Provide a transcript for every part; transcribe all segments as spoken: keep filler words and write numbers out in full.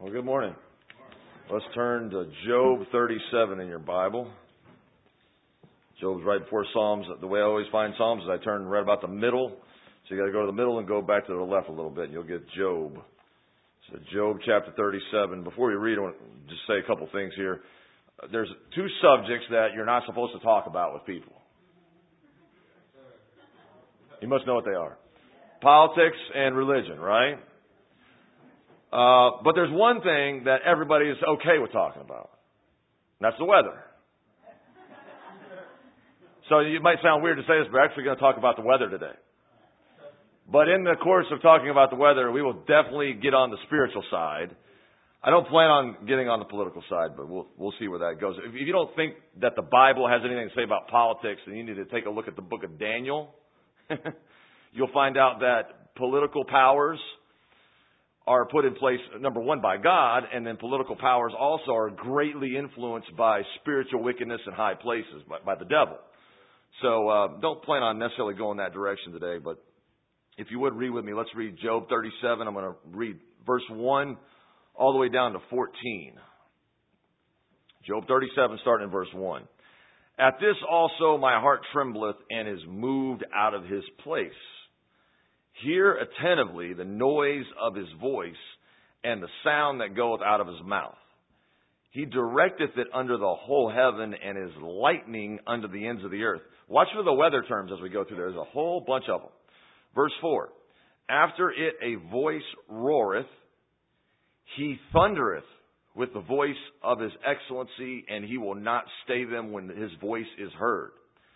Well, good morning. Let's turn to Job thirty-seven in your Bible. Job's right before Psalms. The way I always find Psalms is I turn right about the middle. So you got to go to the middle and go back to the left a little bit, and you'll get Job. So Job chapter thirty-seven. Before we read, I want to just say a couple things here. There's two subjects that you're not supposed to talk about with people. You must know what they are. Politics and religion, right? Uh, but there's one thing that everybody is okay with talking about. And that's the weather. So it might sound weird to say this, but we're actually going to talk about the weather today. But in the course of talking about the weather, we will definitely get on the spiritual side. I don't plan on getting on the political side, but we'll we'll see where that goes. If you don't think that the Bible has anything to say about politics, then you need to take a look at the book of Daniel. You'll find out that political powers are put in place, number one, by God, and then political powers also are greatly influenced by spiritual wickedness in high places, by, by the devil. So uh, don't plan on necessarily going that direction today, but if you would read with me, let's read Job thirty-seven. I'm going to read verse one all the way down to fourteen. Job thirty-seven, starting in verse one. At this also my heart trembleth and is moved out of his place. Hear attentively the noise of his voice and the sound that goeth out of his mouth. He directeth it under the whole heaven and is lightning under the ends of the earth. Watch for the weather terms as we go through. There's a whole bunch of them. Verse four. After it a voice roareth, he thundereth with the voice of his excellency, and he will not stay them when his voice is heard.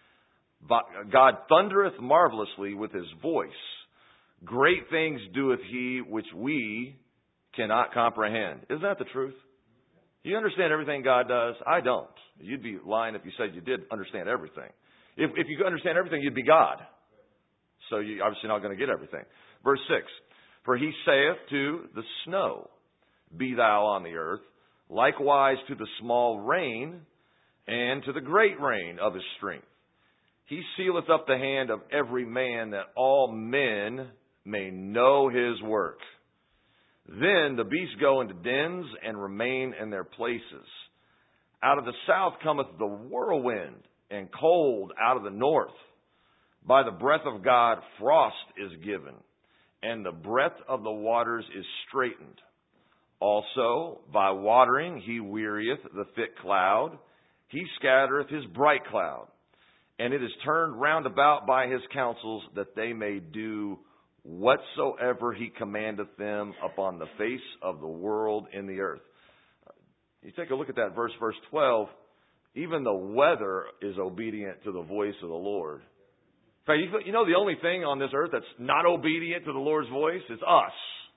God thundereth marvelously with his voice. Great things doeth he which we cannot comprehend. Isn't that the truth? You understand everything God does? I don't. You'd be lying if you said you did understand everything. If, if you understand everything, you'd be God. So you're obviously not going to get everything. Verse six. For he saith to the snow, be thou on the earth, likewise to the small rain, and to the great rain of his strength. He sealeth up the hand of every man, that all men may know his work. Then the beasts go into dens and remain in their places. Out of the south cometh the whirlwind, and cold out of the north. By the breath of God frost is given, and the breadth of the waters is straitened. Also by watering he wearieth the thick cloud. He scattereth his bright cloud. And it is turned round about by his counsels, that they may do whatsoever he commandeth them upon the face of the world in the earth. You take a look at that verse, verse twelve. Even the weather is obedient to the voice of the Lord. In fact, you know the only thing on this earth that's not obedient to the Lord's voice is us.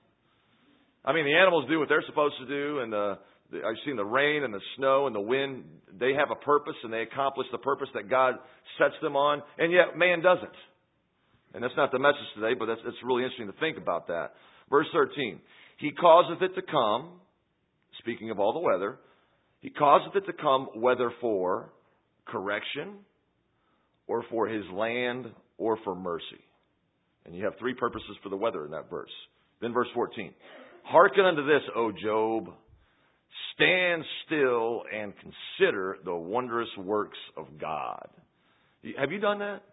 I mean, the animals do what they're supposed to do, and the I've seen the rain and the snow and the wind. They have a purpose, and they accomplish the purpose that God sets them on, and yet man doesn't. And that's not the message today, but that's, it's really interesting to think about that. Verse thirteen. He causeth it to come, speaking of all the weather, he causeth it to come whether for correction, or for his land, or for mercy. And you have three purposes for the weather in that verse. Then verse fourteen. Hearken unto this, O Job. Stand still and consider the wondrous works of God. Have you done that?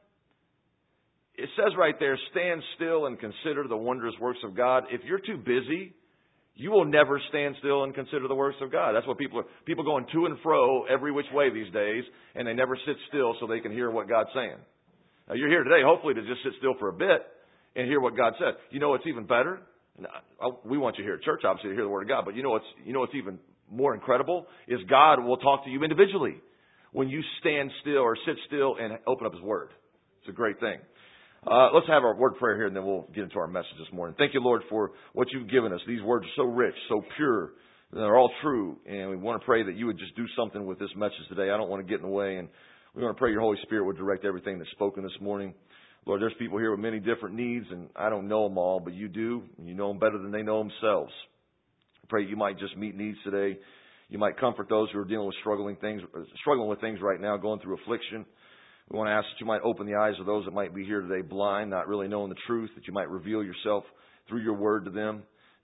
It says right there, stand still and consider the wondrous works of God. If you're too busy, you will never stand still and consider the works of God. That's what people are, people going to and fro every which way these days, and they never sit still so they can hear what God's saying. Now, you're here today, hopefully, to just sit still for a bit and hear what God said. You know what's even better? We want you here at church, obviously, to hear the Word of God, but you know what's, you know what's even more incredible is God will talk to you individually when you stand still or sit still and open up His Word. It's a great thing. Uh, let's have our word prayer here, and then we'll get into our message this morning. Thank you, Lord, for what you've given us. These words are so rich, so pure. They're all true, and we want to pray that you would just do something with this message today. I don't want to get in the way, and we want to pray your Holy Spirit would direct everything that's spoken this morning. Lord, there's people here with many different needs, and I don't know them all, but you do, and you know them better than they know themselves. I pray you might just meet needs today. You might comfort those who are dealing with struggling things, struggling with things right now, going through affliction. We want to ask that you might open the eyes of those that might be here today blind, not really knowing the truth, that you might reveal yourself through your word to them.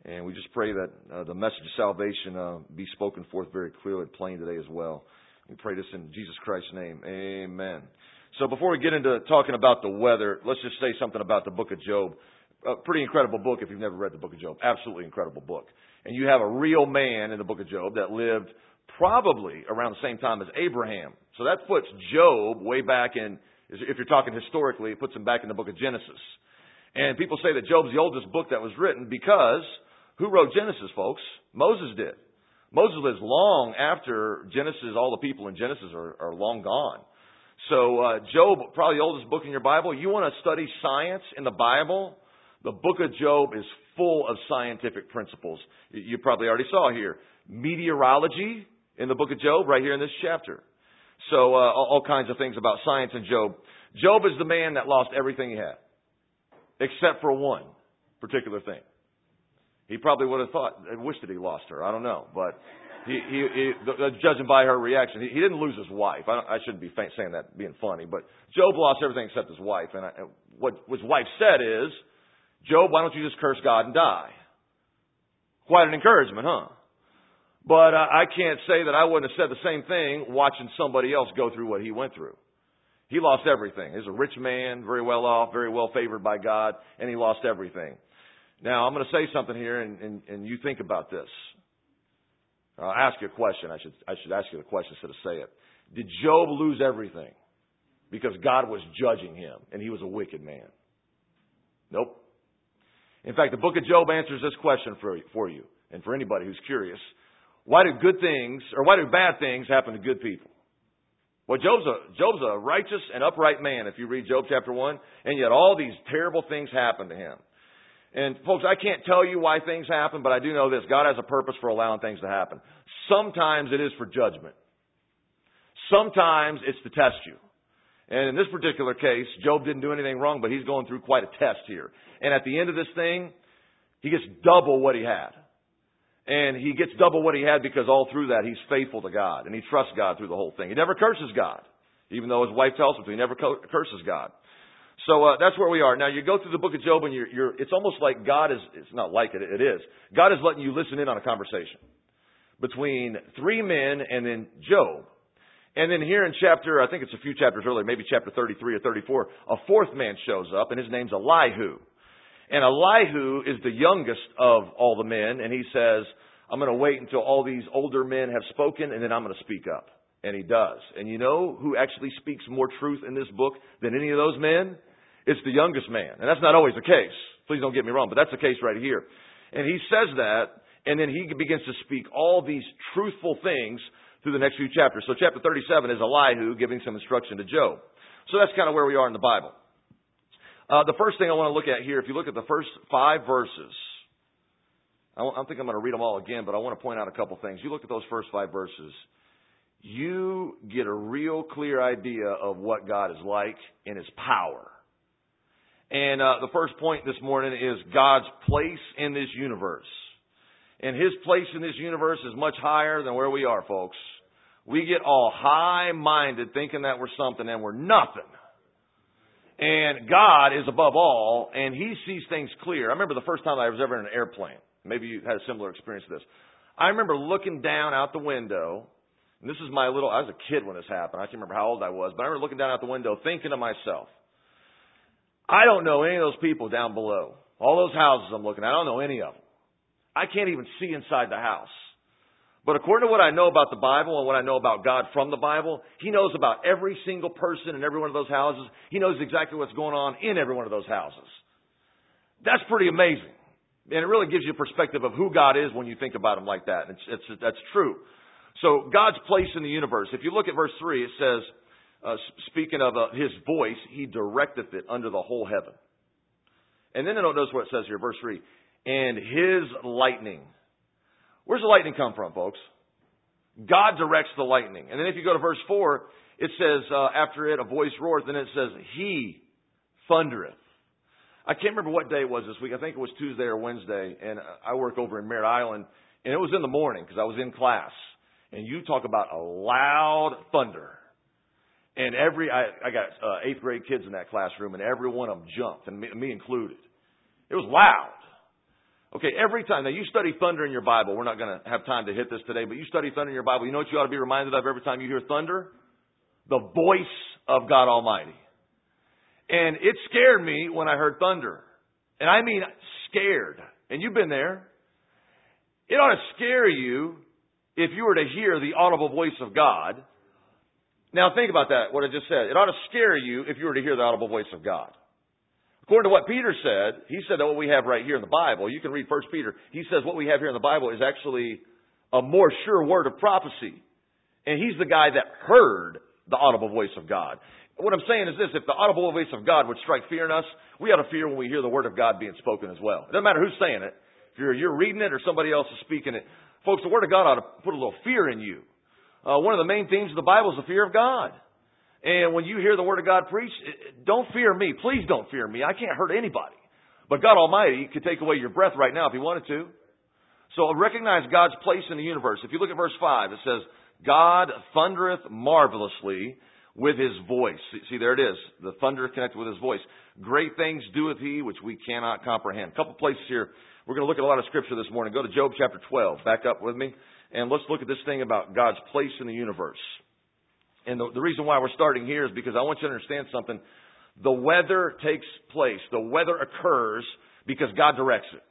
And we just pray that uh, the message of salvation uh, be spoken forth very clearly and plain today as well. We pray this in Jesus Christ's name. Amen. So before we get into talking about the weather, let's just say something about the book of Job. A pretty incredible book if you've never read the book of Job. Absolutely incredible book. And you have a real man in the book of Job that lived probably around the same time as Abraham. So that puts Job way back in, if you're talking historically, it puts him back in the book of Genesis. And people say that Job's the oldest book that was written because who wrote Genesis, folks? Moses did. Moses lives long after Genesis. All the people in Genesis are, are long gone. So uh, Job, probably the oldest book in your Bible. You want to study science in the Bible? The book of Job is full of scientific principles. You probably already saw here. Meteorology in the book of Job, right here in this chapter. So uh, all, all kinds of things about science in Job. Job is the man that lost everything he had, except for one particular thing. He probably would have thought, wished that he lost her. I don't know. But he, he, he judging by her reaction, he, he didn't lose his wife. I, don't, I shouldn't be saying that being funny. But Job lost everything except his wife. And, I, and what his wife said is, Job, why don't you just curse God and die? Quite an encouragement, huh? But uh, I can't say that I wouldn't have said the same thing watching somebody else go through what he went through. He lost everything. He's a rich man, very well off, very well favored by God, and he lost everything. Now, I'm going to say something here, and, and, and you think about this. I'll ask you a question. I should, I should ask you the question instead of say it. Did Job lose everything because God was judging him, and he was a wicked man? Nope. In fact, the book of Job answers this question for, for you, and for anybody who's curious. Why do good things, or why do bad things happen to good people? Well, Job's a, Job's a righteous and upright man, if you read Job chapter one, and yet all these terrible things happen to him. And folks, I can't tell you why things happen, but I do know this. God has a purpose for allowing things to happen. Sometimes it is for judgment. Sometimes it's to test you. And in this particular case, Job didn't do anything wrong, but he's going through quite a test here. And at the end of this thing, he gets double what he had. And he gets double what he had because all through that, he's faithful to God. And he trusts God through the whole thing. He never curses God, even though his wife tells him to. He never curses God. So uh, that's where we are. Now, you go through the book of Job, and you're, you're, it's almost like God is, it's not like it, it is. God is letting you listen in on a conversation between three men and then Job. And then here in chapter, I think it's a few chapters earlier, maybe chapter thirty-three or thirty-four, a fourth man shows up, and his name's Elihu. And Elihu is the youngest of all the men, and he says, I'm going to wait until all these older men have spoken, and then I'm going to speak up. And he does. And you know who actually speaks more truth in this book than any of those men? It's the youngest man. And that's not always the case. Please don't get me wrong, but that's the case right here. And he says that, and then he begins to speak all these truthful things through the next few chapters. So chapter thirty-seven is Elihu giving some instruction to Job. So that's kind of where we are in the Bible. Uh, the first thing I want to look at here, if you look at the first five verses, I don't think I'm going to read them all again, but I want to point out a couple things. You look at those first five verses, you get a real clear idea of what God is like and His power. And uh, the first point this morning is God's place in this universe. And His place in this universe is much higher than where we are, folks. We get all high-minded thinking that we're something and we're nothing. And God is above all, and He sees things clear. I remember the first time I was ever in an airplane. Maybe you had a similar experience to this. I remember looking down out the window, and this is my little, I was a kid when this happened. I can't remember how old I was, but I remember looking down out the window thinking to myself, I don't know any of those people down below. All those houses I'm looking at, I don't know any of them. I can't even see inside the house. But according to what I know about the Bible and what I know about God from the Bible, He knows about every single person in every one of those houses. He knows exactly what's going on in every one of those houses. That's pretty amazing. And it really gives you a perspective of who God is when you think about Him like that. It's, it's, that's true. So God's place in the universe. If you look at verse three, it says, uh, speaking of uh, His voice, He directeth it under the whole heaven. And then notice what it says here, verse three. And His lightning. Where's the lightning come from, folks? God directs the lightning. And then if you go to verse four, it says, uh, after it, a voice roareth, and it says, He thundereth. I can't remember what day it was this week. I think it was Tuesday or Wednesday. And I work over in Merritt Island. And it was in the morning because I was in class. And you talk about a loud thunder. And every, I, I got uh, eighth grade kids in that classroom, and every one of them jumped, and me, me included. It was loud. Okay, every time. Now, you study thunder in your Bible. We're not going to have time to hit this today, but you study thunder in your Bible. You know what you ought to be reminded of every time you hear thunder? The voice of God Almighty. And it scared me when I heard thunder. And I mean scared. And you've been there. It ought to scare you if you were to hear the audible voice of God. Now think about that, what I just said. It ought to scare you if you were to hear the audible voice of God. According to what Peter said, he said that what we have right here in the Bible, you can read First Peter, he says what we have here in the Bible is actually a more sure word of prophecy. And he's the guy that heard the audible voice of God. What I'm saying is this, if the audible voice of God would strike fear in us, we ought to fear when we hear the word of God being spoken as well. It doesn't matter who's saying it. If you're, you're reading it or somebody else is speaking it. Folks, the word of God ought to put a little fear in you. Uh, one of the main themes of the Bible is the fear of God. And when you hear the word of God preached, don't fear me. Please don't fear me. I can't hurt anybody. But God Almighty could take away your breath right now if He wanted to. So recognize God's place in the universe. If you look at verse five, it says, God thundereth marvelously with His voice. See, there it is. The thunder connected with His voice. Great things doeth He which we cannot comprehend. A couple places here. We're going to look at a lot of scripture this morning. Go to Job chapter twelve. Back up with me. And let's look at this thing about God's place in the universe. And the, the reason why we're starting here is because I want you to understand something. The weather takes place. The weather occurs because God directs it.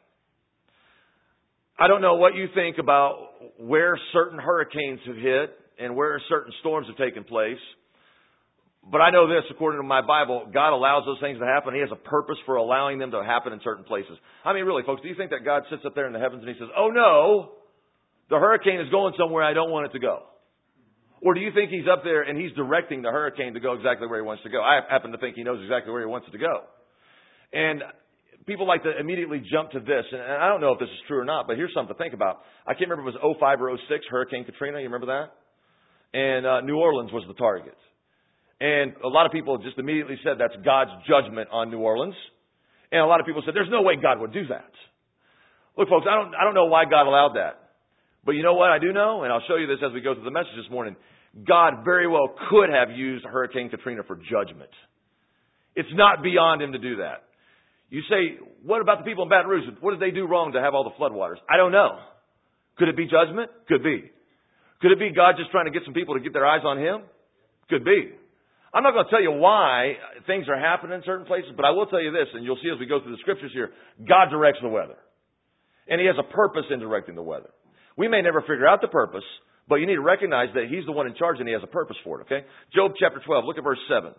I don't know what you think about where certain hurricanes have hit and where certain storms have taken place. But I know this, according to my Bible, God allows those things to happen. He has a purpose for allowing them to happen in certain places. I mean, really, folks, do you think that God sits up there in the heavens and He says, oh no, the hurricane is going somewhere I don't want it to go? Or do you think He's up there and He's directing the hurricane to go exactly where He wants to go? I happen to think He knows exactly where He wants it to go. And people like to immediately jump to this, and I don't know if this is true or not, but here's something to think about. I can't remember if it was oh five or oh six, Hurricane Katrina, you remember that? And uh, New Orleans was the target. And a lot of people just immediately said that's God's judgment on New Orleans. And a lot of people said, there's no way God would do that. Look, folks, I don't, I don't know why God allowed that. But you know what I do know? And I'll show you this as we go through the message this morning. God very well could have used Hurricane Katrina for judgment. It's not beyond Him to do that. You say, what about the people in Baton Rouge? What did they do wrong to have all the floodwaters? I don't know. Could it be judgment? Could be. Could it be God just trying to get some people to get their eyes on Him? Could be. I'm not going to tell you why things are happening in certain places, but I will tell you this, and you'll see as we go through the scriptures here, God directs the weather. And He has a purpose in directing the weather. We may never figure out the purpose, but you need to recognize that He's the one in charge and He has a purpose for it, okay? Job chapter twelve, look at verse seven.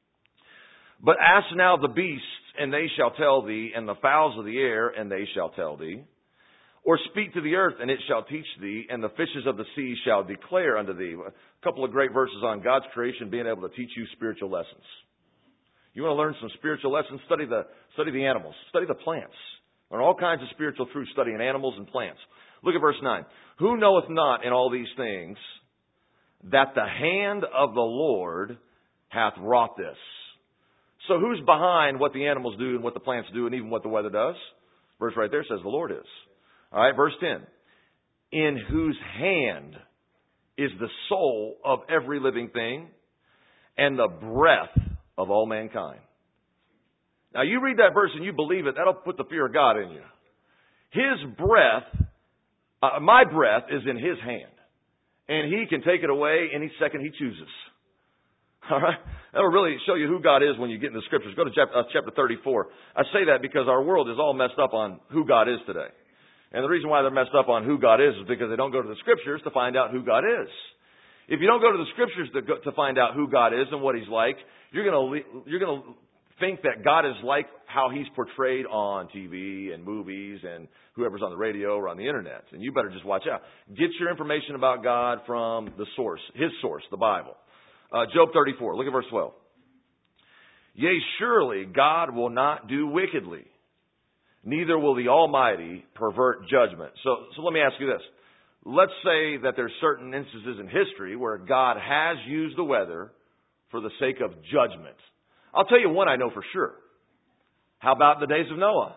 But ask now the beasts, and they shall tell thee, and the fowls of the air, and they shall tell thee. Or speak to the earth, and it shall teach thee, and the fishes of the sea shall declare unto thee. A couple of great verses on God's creation being able to teach you spiritual lessons. You want to learn some spiritual lessons? Study the, study the animals. Study the plants. Learn all kinds of spiritual truths studying animals and plants. Look at verse nine. Who knoweth not in all these things that the hand of the Lord hath wrought this? So who's behind what the animals do and what the plants do and even what the weather does? Verse right there says the Lord is. All right, verse ten. In whose hand is the soul of every living thing and the breath of all mankind. Now you read that verse and you believe it, that'll put the fear of God in you. His breath, uh, my breath is in His hand. And He can take it away any second He chooses. All right? That'll really show you who God is when you get into the scriptures. Go to chapter, uh, chapter thirty-four. I say that because our world is all messed up on who God is today. And the reason why they're messed up on who God is is because they don't go to the scriptures to find out who God is. If you don't go to the scriptures to, go, to find out who God is and what He's like, you're going to you're going to think that God is like how He's portrayed on T V and movies and whoever's on the radio or on the internet. And you better just watch out. Get your information about God from the source, His source, the Bible. Uh, Job thirty-four, look at verse twelve. Yea, surely God will not do wickedly, neither will the Almighty pervert judgment. So, so let me ask you this. Let's say that there's certain instances in history where God has used the weather for the sake of judgment. I'll tell you one I know for sure. How about the days of Noah?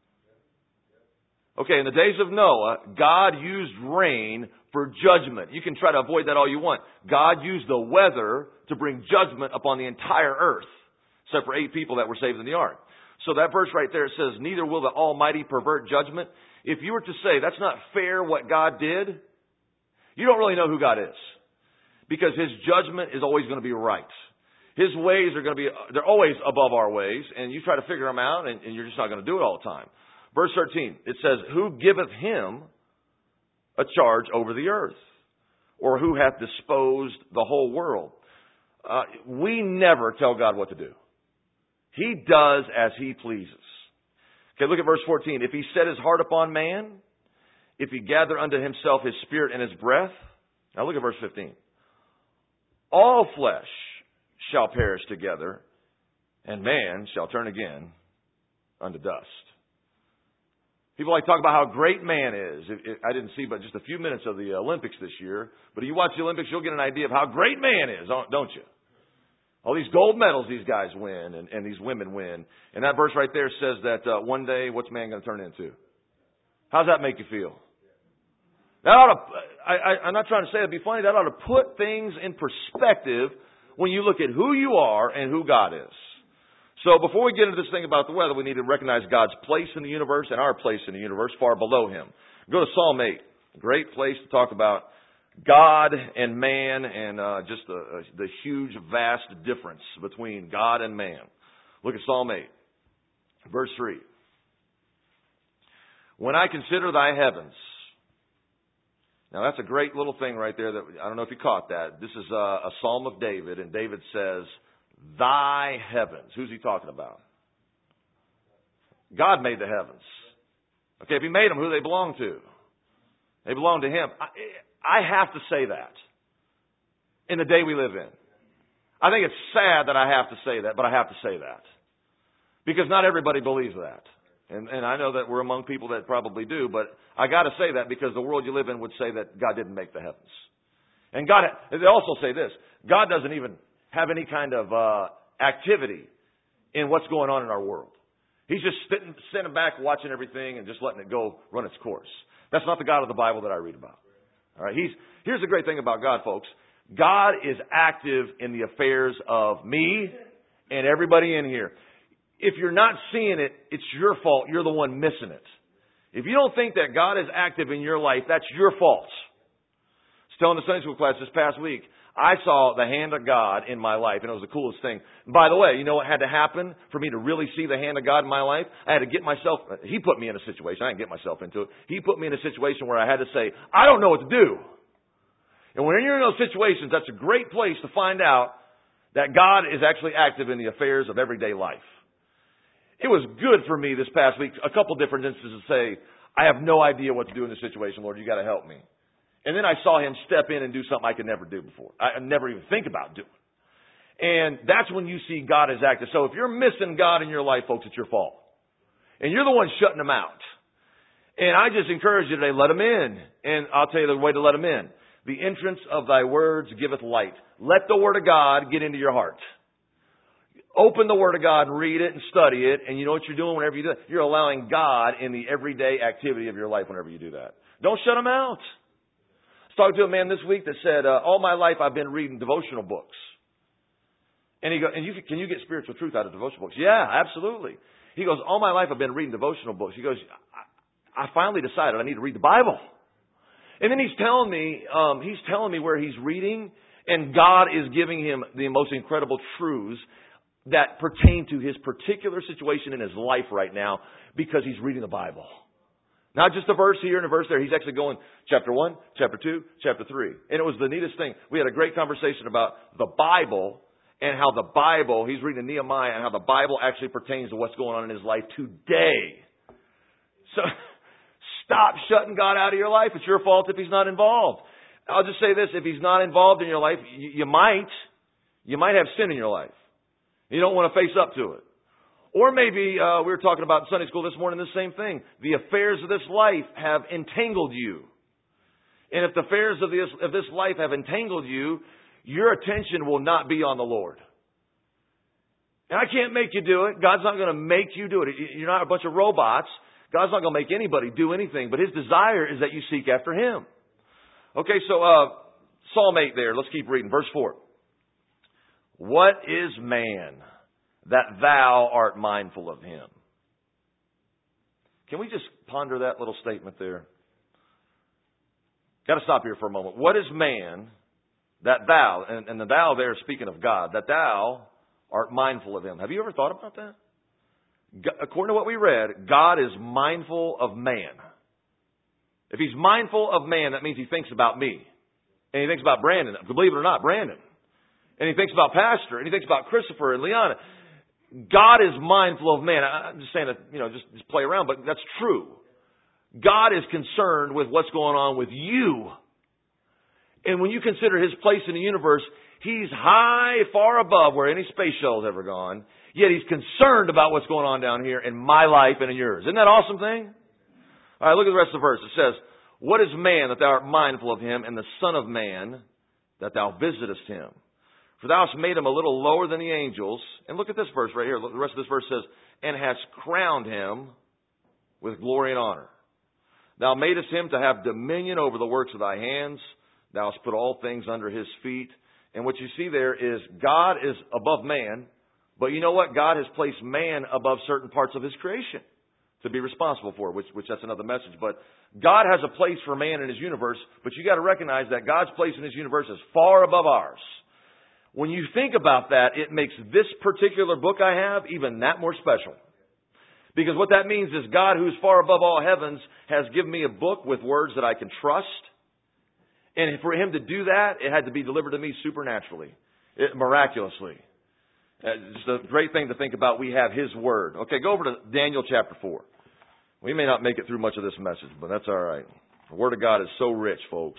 Okay, in the days of Noah, God used rain for judgment. You can try to avoid that all you want. God used the weather to bring judgment upon the entire earth, except for eight people that were saved in the ark. So that verse right there says, neither will the Almighty pervert judgment. if you were to say that's not fair what God did, you don't really know who God is. Because His judgment is always going to be right. His ways are going to be, they're always above our ways, and you try to figure them out, and, and you're just not going to do it all the time. Verse thirteen, it says, who giveth Him a charge over the earth? Or who hath disposed the whole world? Uh, we never tell God what to do. He does as He pleases. Okay, look at verse fourteen. If He set His heart upon man, if He gather unto Himself His spirit and His breath. Now look at verse fifteen. All flesh shall perish together, and man shall turn again unto dust. People like to talk about how great man is. It, it, I didn't see but just a few minutes of the Olympics this year, but if you watch the Olympics, you'll get an idea of how great man is, don't you? All these gold medals these guys win, and, and these women win. And that verse right there says that uh, one day, what's man going to turn into? How's that make you feel? That ought to, I, I, I'm not trying to say it'd be funny. That ought to put things in perspective when you look at who you are and who God is. So before we get into this thing about the weather, we need to recognize God's place in the universe and our place in the universe far below Him. Go to Psalm eight. Great place to talk about God and man and uh, just the, the huge, vast difference between God and man. Look at Psalm eight, verse three. When I consider thy heavens. Now that's a great little thing right there. That I don't know if you caught that. This is a, a Psalm of David, and David says, thy heavens. Who's he talking about? God made the heavens. Okay, if He made them, who do they belong to? They belong to Him. I, I have to say that in the day we live in. I think it's sad that I have to say that, but I have to say that. Because not everybody believes that. And, and I know that we're among people that probably do, but I got to say that because the world you live in would say that God didn't make the heavens. And God, they also say this, God doesn't even have any kind of uh, activity in what's going on in our world. He's just sitting, sitting back watching everything and just letting it go run its course. That's not the God of the Bible that I read about. All right, he's, here's the great thing about God, folks. God is active in the affairs of me and everybody in here. If you're not seeing it, it's your fault. You're the one missing it. If you don't think that God is active in your life, that's your fault. I was telling the Sunday school class this past week, I saw the hand of God in my life, and it was the coolest thing. And by the way, you know what had to happen for me to really see the hand of God in my life? I had to get myself, He put me in a situation, I didn't get myself into it. He put me in a situation where I had to say, I don't know what to do. And when you're in those situations, that's a great place to find out that God is actually active in the affairs of everyday life. It was good for me this past week, a couple different instances to say, I have no idea what to do in this situation, Lord, you got to help me. And then I saw Him step in and do something I could never do before. I never even think about doing. And that's when you see God as active. So if you're missing God in your life, folks, it's your fault. And you're the one shutting Him out. And I just encourage you today, let Him in. And I'll tell you the way to let Him in. The entrance of thy words giveth light. Let the Word of God get into your heart. Open the Word of God and read it and study it. And you know what you're doing whenever you do it? You're allowing God in the everyday activity of your life whenever you do that. Don't shut Him out. I was talking to a man this week that said, uh, all my life I've been reading devotional books. And he goes, and you, can you get spiritual truth out of devotional books? Yeah, absolutely. He goes, all my life I've been reading devotional books. He goes, I, I finally decided I need to read the Bible. And then he's telling me, um, he's telling me where he's reading, and God is giving him the most incredible truths that pertain to his particular situation in his life right now because he's reading the Bible. Not just a verse here and a verse there. He's actually going chapter one, chapter two, chapter three. And it was the neatest thing. We had a great conversation about the Bible and how the Bible, he's reading Nehemiah, and how the Bible actually pertains to what's going on in his life today. So stop shutting God out of your life. It's your fault if He's not involved. I'll just say this. If He's not involved in your life, you, you might, you might have sin in your life. You don't want to face up to it. Or maybe, uh, we were talking about in Sunday school this morning, the same thing. The affairs of this life have entangled you. And if the affairs of this, of this life have entangled you, your attention will not be on the Lord. And I can't make you do it. God's not going to make you do it. You're not a bunch of robots. God's not going to make anybody do anything. But His desire is that you seek after Him. Okay, so uh, Psalm eight there. Let's keep reading. Verse four. What is man that thou art mindful of him? Can we just ponder that little statement there? Got to stop here for a moment. What is man that thou, and, and the thou there speaking of God, that thou art mindful of him? Have you ever thought about that? God, according to what we read, God is mindful of man. If he's mindful of man, that means he thinks about me. And he thinks about Brandon. Believe it or not, Brandon. And he thinks about Pastor. And he thinks about Christopher and Liana. God is mindful of man. I'm just saying that, you know, just, just play around, but that's true. God is concerned with what's going on with you. And when you consider his place in the universe, he's high, far above where any space shuttle's ever gone. Yet he's concerned about what's going on down here in my life and in yours. Isn't that an awesome thing? All right, look at the rest of the verse. It says, what is man that thou art mindful of him, and the son of man that thou visitest him? For thou hast made him a little lower than the angels. And look at this verse right here. The rest of this verse says, and hast crowned him with glory and honor. Thou madest him to have dominion over the works of thy hands. Thou hast put all things under his feet. And what you see there is God is above man. But you know what? God has placed man above certain parts of his creation to be responsible for, which, which that's another message. But God has a place for man in his universe. But you got to recognize that God's place in his universe is far above ours. When you think about that, it makes this particular book I have even that more special. Because what that means is God, who's far above all heavens, has given me a book with words that I can trust. And for him to do that, it had to be delivered to me supernaturally, it, miraculously. It's just a great thing to think about. We have his word. Okay, go over to Daniel chapter four. We may not make it through much of this message, but that's all right. The word of God is so rich, folks.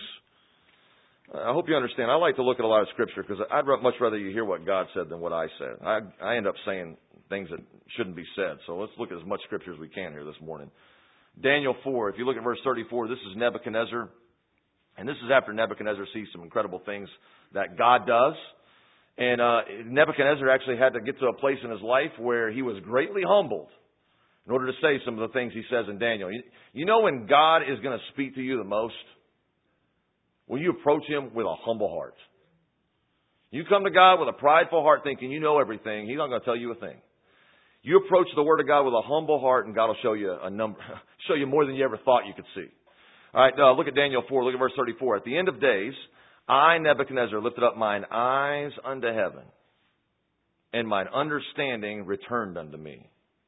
I hope you understand. I like to look at a lot of scripture because I'd much rather you hear what God said than what I said. I, I end up saying things that shouldn't be said. So let's look at as much scripture as we can here this morning. Daniel four, if you look at verse thirty-four, this is Nebuchadnezzar. And this is after Nebuchadnezzar sees some incredible things that God does. And uh, Nebuchadnezzar actually had to get to a place in his life where he was greatly humbled in order to say some of the things he says in Daniel. You, you know when God is going to speak to you the most? When you approach him with a humble heart. You come to God with a prideful heart thinking you know everything. He's not going to tell you a thing. You approach the Word of God with a humble heart and God will show you a number, show you more than you ever thought you could see. All right, uh, look at Daniel four. Look at verse thirty-four. At the end of days, I, Nebuchadnezzar, lifted up mine eyes unto heaven, and mine understanding returned unto me.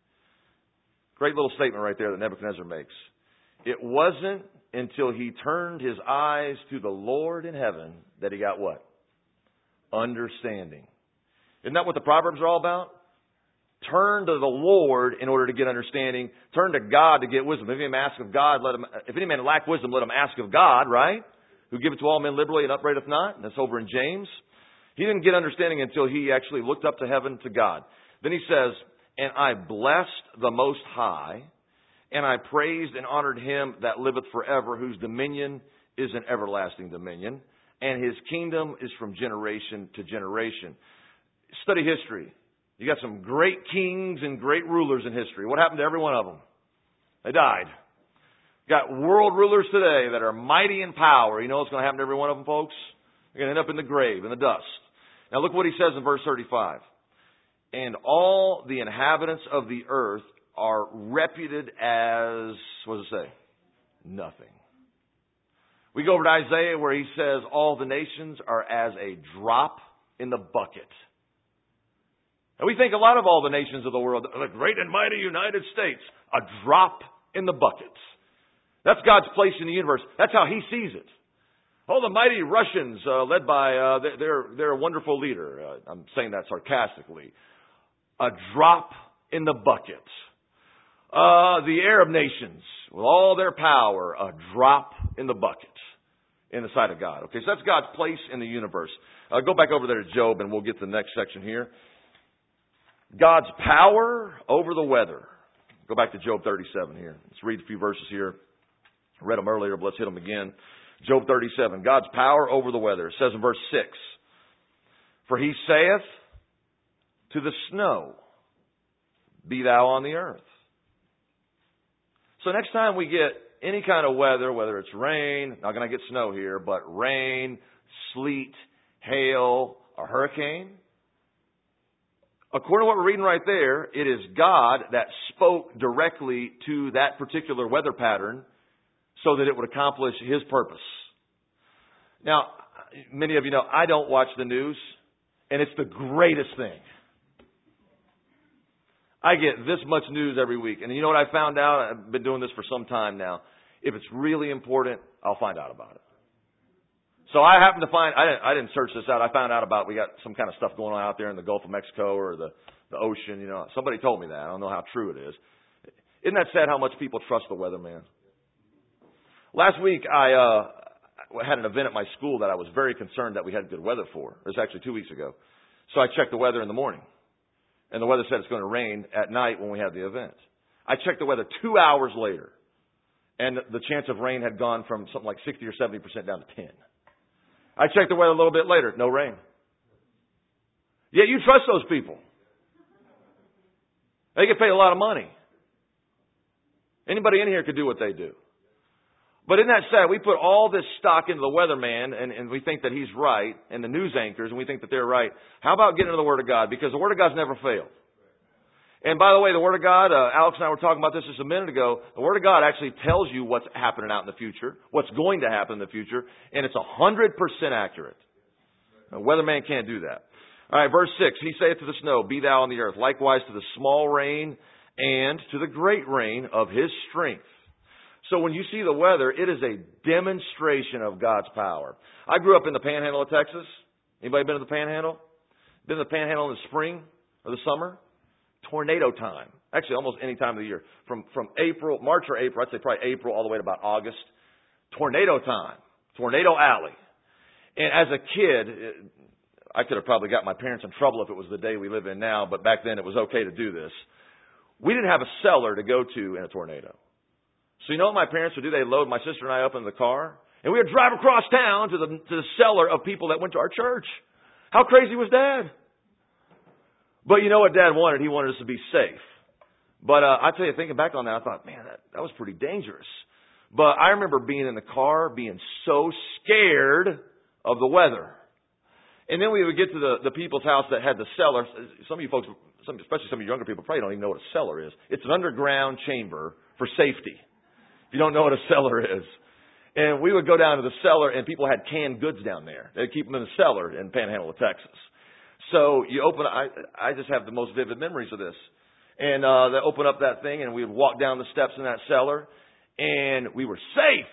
Great little statement right there that Nebuchadnezzar makes. It wasn't until he turned his eyes to the Lord in heaven that he got what? Understanding. Isn't that what the Proverbs are all about? Turn to the Lord in order to get understanding. Turn to God to get wisdom. If any man ask of God, let him, if any man lack wisdom, let him ask of God, right? Who giveth to all men liberally and upbraideth not. That's over in James. He didn't get understanding until he actually looked up to heaven to God. Then he says, and I blessed the Most High, and I praised and honored him that liveth forever, whose dominion is an everlasting dominion, and his kingdom is from generation to generation. Study history. You got some great kings and great rulers in history. What happened to every one of them? They died. Got world rulers today that are mighty in power. You know what's going to happen to every one of them, folks? They're going to end up in the grave, in the dust. Now look what he says in verse thirty-five. And all the inhabitants of the earth are reputed as, what does it say? Nothing. We go over to Isaiah where he says all the nations are as a drop in the bucket. And we think a lot of all the nations of the world, the great and mighty United States, a drop in the bucket. That's God's place in the universe. That's how he sees it. Oh, the mighty Russians, uh, led by uh, their, their wonderful leader. Uh, I'm saying that sarcastically. A drop in the bucket. Uh, the Arab nations, with all their power, a drop in the bucket in the sight of God. Okay, so that's God's place in the universe. Uh, go back over there to Job and we'll get to the next section here. God's power over the weather. Go back to Job thirty-seven here. Let's read a few verses here. I read them earlier, but let's hit them again. Job thirty-seven. God's power over the weather. It says in verse six, for he saith to the snow, be thou on the earth. So next time we get any kind of weather, whether it's rain, not going to get snow here, but rain, sleet, hail, a hurricane, according to what we're reading right there, it is God that spoke directly to that particular weather pattern so that it would accomplish His purpose. Now, many of you know I don't watch the news, and it's the greatest thing. I get this much news every week. And you know what I found out? I've been doing this for some time now. If it's really important, I'll find out about it. So I happened to find, I didn't, I didn't search this out. I found out about, we got some kind of stuff going on out there in the Gulf of Mexico or the, the ocean. You know, somebody told me that. I don't know how true it is. Isn't that sad how much people trust the weatherman? Last week, I uh, had an event at my school that I was very concerned that we had good weather for. It was actually two weeks ago. So I checked the weather in the morning. And the weather said it's going to rain at night when we had the event. I checked the weather two hours later. And the chance of rain had gone from something like sixty or seventy percent down to ten. I checked the weather a little bit later. No rain. Yet you trust those people. They get paid a lot of money. Anybody in here could do what they do. But isn't that sad? We put all this stock into the weatherman, and, and we think that he's right, and the news anchors, and we think that they're right. How about getting into the Word of God? Because the Word of God's never failed. And by the way, the Word of God, uh, Alex and I were talking about this just a minute ago. The Word of God actually tells you what's happening out in the future, what's going to happen in the future, and it's one hundred percent accurate. A weatherman can't do that. All right, verse six, He saith to the snow, Be thou on the earth, likewise to the small rain and to the great rain of His strength. So when you see the weather, it is a demonstration of God's power. I grew up in the Panhandle of Texas. Anybody been to the Panhandle? Been to the Panhandle in the spring or the summer? Tornado time. Actually, almost any time of the year. From from April, March or April, I'd say probably April all the way to about August. Tornado time. Tornado Alley. And as a kid, I could have probably got my parents in trouble if it was the day we live in now, but back then it was okay to do this. We didn't have a cellar to go to in a tornado. So you know what my parents would do? They'd load my sister and I up in the car, and we would drive across town to the to the cellar of people that went to our church. How crazy was Dad? But you know what Dad wanted? He wanted us to be safe. But uh, I tell you, thinking back on that, I thought, man, that, that was pretty dangerous. But I remember being in the car, being so scared of the weather. And then we would get to the, the people's house that had the cellar. Some of you folks, some, especially some of you younger people, probably don't even know what a cellar is. It's an underground chamber for safety. If you don't know what a cellar is. And we would go down to the cellar, and people had canned goods down there. They'd keep them in the cellar in Panhandle of Texas. So you open, I, I just have the most vivid memories of this. And uh, they open up that thing, and we would walk down the steps in that cellar, and we were safe.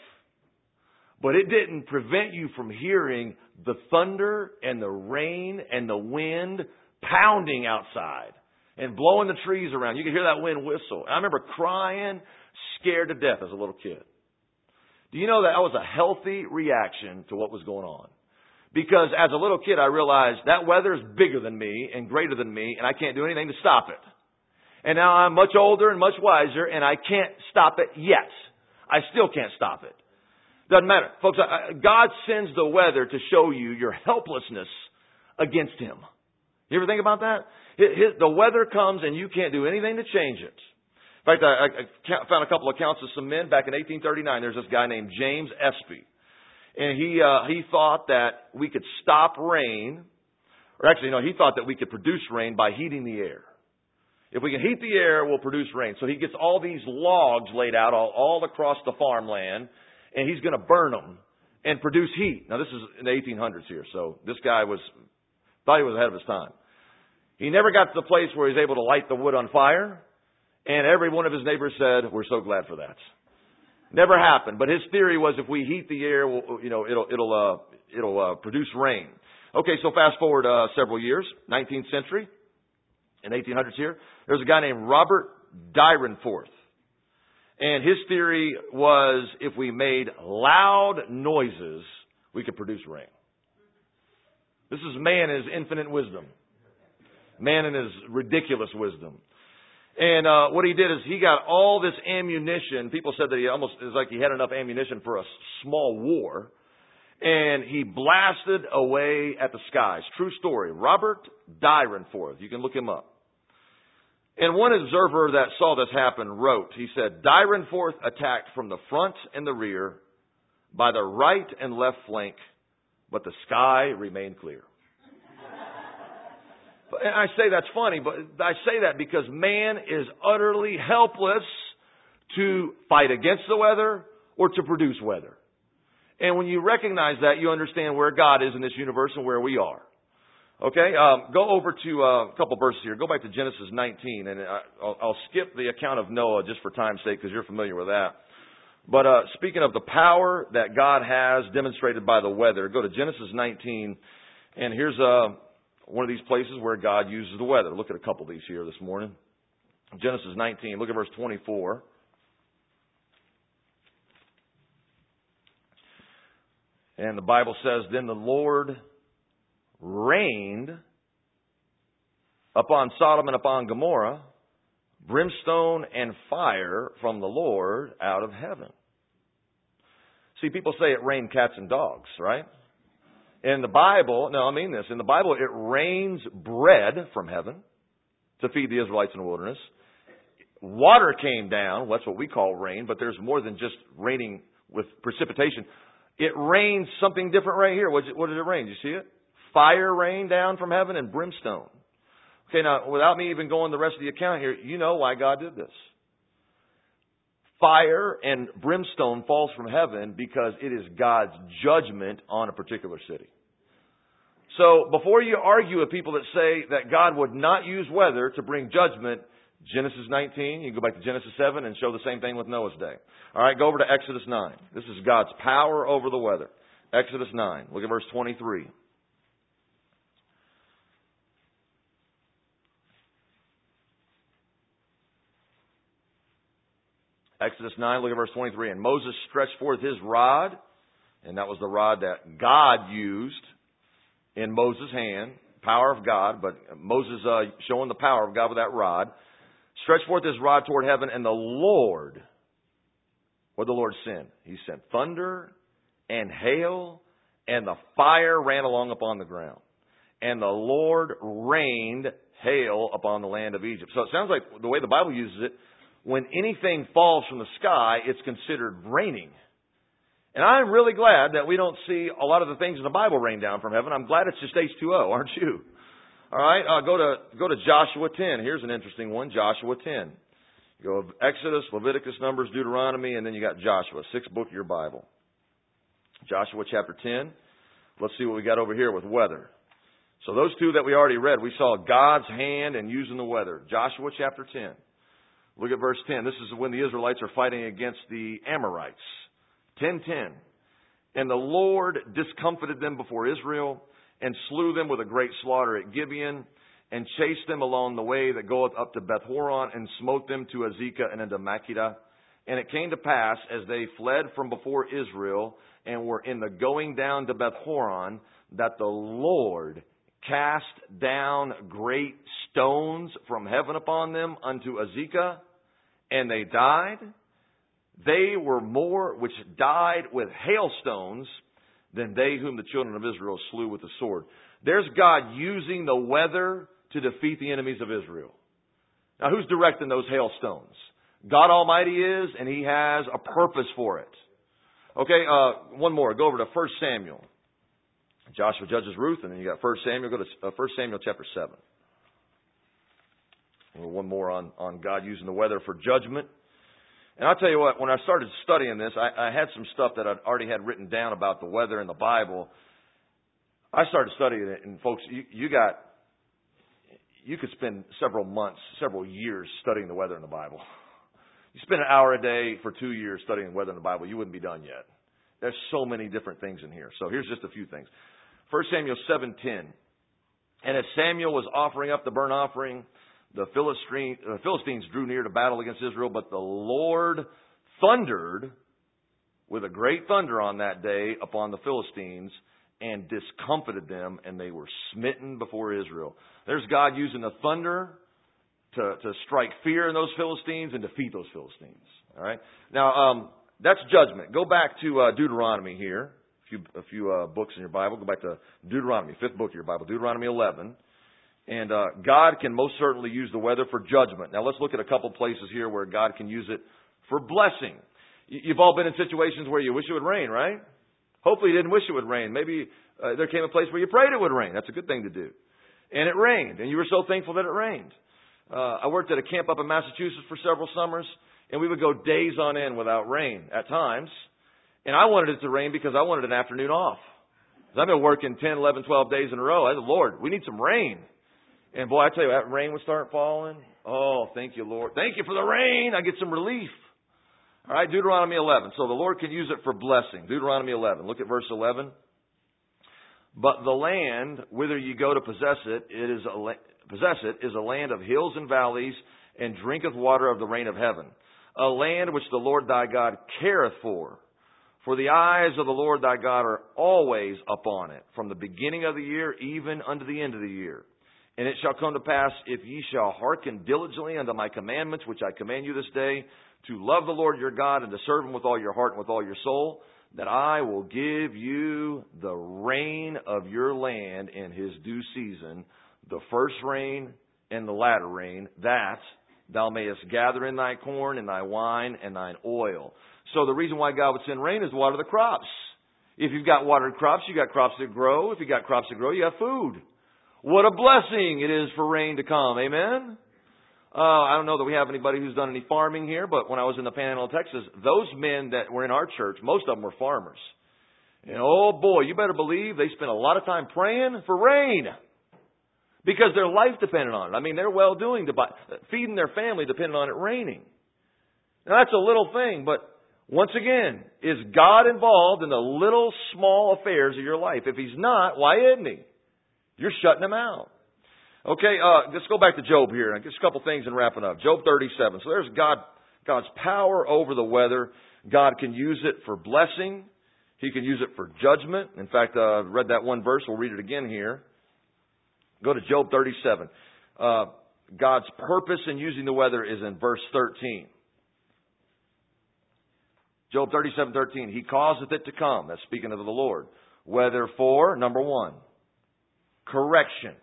But it didn't prevent you from hearing the thunder and the rain and the wind pounding outside and blowing the trees around. You could hear that wind whistle. I remember crying, scared to death as a little kid. Do you know that was a healthy reaction to what was going on? Because as a little kid, I realized that weather is bigger than me and greater than me, and I can't do anything to stop it. And now I'm much older and much wiser, and I can't stop it yet. I still can't stop it. Doesn't matter. Folks, God sends the weather to show you your helplessness against Him. You ever think about that? The weather comes and you can't do anything to change it. In fact, I, I found a couple of accounts of some men back in eighteen thirty-nine. There's this guy named James Espy. And he uh, he thought that we could stop rain. Or actually, no, he thought that we could produce rain by heating the air. If we can heat the air, we'll produce rain. So he gets all these logs laid out all, all across the farmland. And he's going to burn them and produce heat. Now, this is in the eighteen hundreds here. So this guy was thought he was ahead of his time. He never got to the place where he's able to light the wood on fire. And every one of his neighbors said, we're so glad for that. Never happened. But his theory was if we heat the air, we'll, you know, it'll, it'll, uh, it'll, uh, produce rain. Okay. So fast forward, uh, several years, nineteenth century, in eighteen hundreds here, there's a guy named Robert Dyrenforth. And his theory was if we made loud noises, we could produce rain. This is man in his infinite wisdom. Man in his ridiculous wisdom. And uh, what he did is he got all this ammunition. People said that he almost, it was like he had enough ammunition for a small war. And he blasted away at the skies. True story. Robert Dyrenforth. You can look him up. And one observer that saw this happen wrote, he said, Dyrenforth attacked from the front and the rear, by the right and left flank, but the sky remained clear. And I say that's funny, but I say that because man is utterly helpless to fight against the weather or to produce weather. And when you recognize that, you understand where God is in this universe and where we are. Okay, um, go over to uh, a couple verses here. Go back to Genesis nineteen, and I'll, I'll skip the account of Noah just for time's sake because you're familiar with that. But uh, speaking of the power that God has demonstrated by the weather, go to Genesis nineteen, and here's uh, one of these places where God uses the weather. Look at a couple of these here this morning. Genesis nineteen, look at verse twenty-four. And the Bible says, then the Lord rained upon Sodom and upon Gomorrah brimstone and fire from the Lord out of heaven. See, people say it rained cats and dogs, right? In the Bible, no, I mean this. In the Bible, it rains bread from heaven to feed the Israelites in the wilderness. Water came down. Well, that's what we call rain, but there's more than just raining with precipitation. It rains something different right here. What did it, what did it rain? Did you see it? Fire rained down from heaven and brimstone. Okay, now, without me even going the rest of the account here, you know why God did this. Fire and brimstone falls from heaven because it is God's judgment on a particular city. So, before you argue with people that say that God would not use weather to bring judgment, Genesis nineteen, you can go back to Genesis seven and show the same thing with Noah's day. All right, go over to Exodus nine. This is God's power over the weather. Exodus nine, look at verse twenty-three. Exodus nine, look at verse twenty-three. And Moses stretched forth his rod, and that was the rod that God used in Moses' hand, power of God, but Moses uh, showing the power of God with that rod, stretched forth his rod toward heaven, and the Lord, what did the Lord send? He sent thunder and hail, and the fire ran along upon the ground. And the Lord rained hail upon the land of Egypt. So it sounds like the way the Bible uses it, when anything falls from the sky, it's considered raining. And I'm really glad that we don't see a lot of the things in the Bible rain down from heaven. I'm glad it's just H two O, aren't you? All right, uh, go to go to Joshua ten. Here's an interesting one, Joshua ten. You go Exodus, Leviticus, Numbers, Deuteronomy, and then you got Joshua, sixth book of your Bible. Joshua chapter ten. Let's see what we got over here with weather. So those two that we already read, we saw God's hand in using the weather. Joshua chapter ten. Look at verse ten. This is when the Israelites are fighting against the Amorites. ten ten. And the Lord discomfited them before Israel, and slew them with a great slaughter at Gibeon, and chased them along the way that goeth up to Beth-horon, and smote them to Azekah and unto Makkedah. And it came to pass, as they fled from before Israel, and were in the going down to Beth-horon, that the Lord cast down great stones from heaven upon them unto Azekah, and they died. They were more which died with hailstones than they whom the children of Israel slew with the sword. There's God using the weather to defeat the enemies of Israel. Now, who's directing those hailstones? God Almighty is, and He has a purpose for it. Okay, uh, one more. Go over to First Samuel. Joshua judges Ruth, and then you got First Samuel. Go to uh, First Samuel chapter seven. One more on, on God using the weather for judgment. And I'll tell you what, when I started studying this, I, I had some stuff that I'd already had written down about the weather in the Bible. I started studying it, and folks, you, you got, you could spend several months, several years studying the weather in the Bible. You spend an hour a day for two years studying the weather in the Bible, you wouldn't be done yet. There's so many different things in here. So here's just a few things. First Samuel seven ten. And as Samuel was offering up the burnt offering, the Philistine, uh, Philistines drew near to battle against Israel, but the Lord thundered with a great thunder on that day upon the Philistines and discomfited them, and they were smitten before Israel. There's God using the thunder to, to strike fear in those Philistines and defeat those Philistines. All right. Now, um, that's judgment. Go back to uh, Deuteronomy here. A few, a few uh, books in your Bible. Go back to Deuteronomy, fifth book of your Bible, Deuteronomy eleven. And uh, God can most certainly use the weather for judgment. Now, let's look at a couple places here where God can use it for blessing. You've all been in situations where you wish it would rain, right? Hopefully you didn't wish it would rain. Maybe uh, there came a place where you prayed it would rain. That's a good thing to do. And it rained, and you were so thankful that it rained. Uh, I worked at a camp up in Massachusetts for several summers, and we would go days on end without rain at times. And I wanted it to rain because I wanted an afternoon off. I've been working ten, eleven, twelve days in a row. I said, Lord, we need some rain. And boy, I tell you, that rain would start falling. Oh, thank you, Lord. Thank you for the rain. I get some relief. All right, Deuteronomy eleven. So the Lord can use it for blessing. Deuteronomy eleven. Look at verse eleven. But the land, whither you go to possess it, it is a la- possess it, is a land of hills and valleys, and drinketh water of the rain of heaven. A land which the Lord thy God careth for. For the eyes of the Lord thy God are always upon it, from the beginning of the year even unto the end of the year. And it shall come to pass, if ye shall hearken diligently unto my commandments, which I command you this day, to love the Lord your God and to serve him with all your heart and with all your soul, that I will give you the rain of your land in his due season, the first rain and the latter rain, that thou mayest gather in thy corn and thy wine and thine oil. So the reason why God would send rain is to water the crops. If you've got watered crops, you've got crops that grow. If you've got crops that grow, you have food. What a blessing it is for rain to come. Amen? Uh, I don't know that we have anybody who's done any farming here, but when I was in the Panhandle of Texas, those men that were in our church, most of them were farmers. And oh boy, you better believe they spent a lot of time praying for rain. Because their life depended on it. I mean, they're well-doing, to buy, feeding their family depended on it raining. Now that's a little thing, but once again, is God involved in the little small affairs of your life? If He's not, why isn't He? You're shutting Him out. Okay, uh, let's go back to Job here. Just a couple things and wrapping up. Job thirty-seven. So there's God, God's power over the weather. God can use it for blessing. He can use it for judgment. In fact, I uh, read that one verse. We'll read it again here. Go to Job thirty-seven. Uh, God's purpose in using the weather is in verse thirteen. Job thirty-seven thirteen. He causeth it to come. That's speaking of the Lord. Whether for, number one, correction.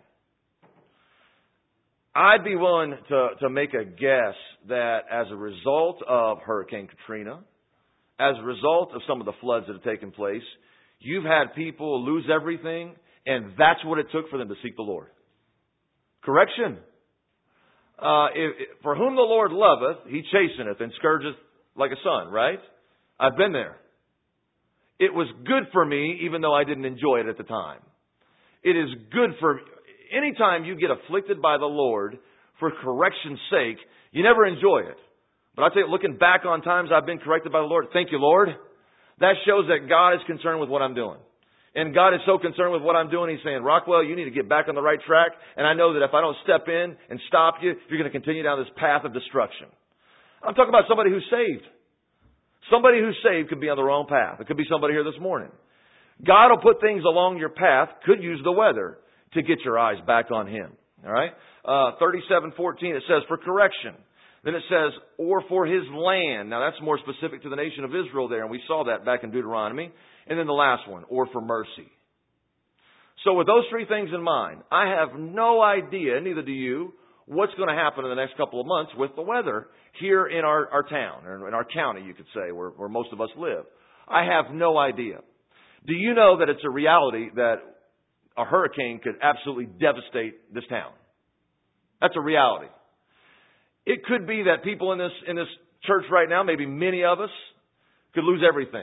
I'd be willing to, to make a guess that as a result of Hurricane Katrina, as a result of some of the floods that have taken place, you've had people lose everything, and that's what it took for them to seek the Lord. Correction. Uh, if, if, for whom the Lord loveth, He chasteneth and scourgeth like a son, right? I've been there. It was good for me, even though I didn't enjoy it at the time. It is good for anytime you get afflicted by the Lord for correction's sake, you never enjoy it. But I'll tell you, looking back on times I've been corrected by the Lord, thank you, Lord. That shows that God is concerned with what I'm doing. And God is so concerned with what I'm doing, He's saying, Rockwell, you need to get back on the right track. And I know that if I don't step in and stop you, you're going to continue down this path of destruction. I'm talking about somebody who's saved. Somebody who's saved could be on the wrong path. It could be somebody here this morning. God will put things along your path, could use the weather, to get your eyes back on Him. All right? Uh, thirty-seven fourteen, it says, for correction. Then it says, or for His land. Now that's more specific to the nation of Israel there, and we saw that back in Deuteronomy. And then the last one, or for mercy. So with those three things in mind, I have no idea, neither do you, what's going to happen in the next couple of months with the weather here in our, our town, or in our county, you could say, where, where most of us live. I have no idea. Do you know that it's a reality that a hurricane could absolutely devastate this town? That's a reality. It could be that people in this, in this church right now, maybe many of us, could lose everything.